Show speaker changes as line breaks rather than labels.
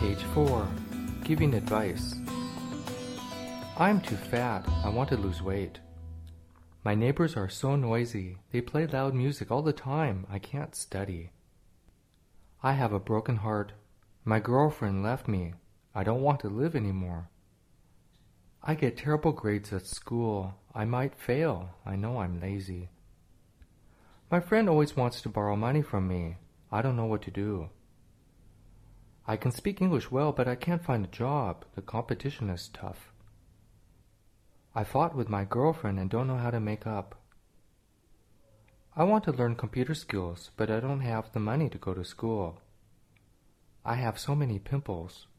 Page 4. Giving advice. I'm too fat. I want to lose weight. My neighbors are so noisy. They play loud music all the time. I can't study. I have a broken heart. My girlfriend left me. I don't want to live anymore. I get terrible grades at school. I might fail. I know I'm lazy. My friend always wants to borrow money from me. I don't know what to do. I can speak English well, but I can't find a job. The competition is tough. I fought with my girlfriend and don't know how to make up. I want to learn computer skills, but I don't have the money to go to school. I have so many pimples.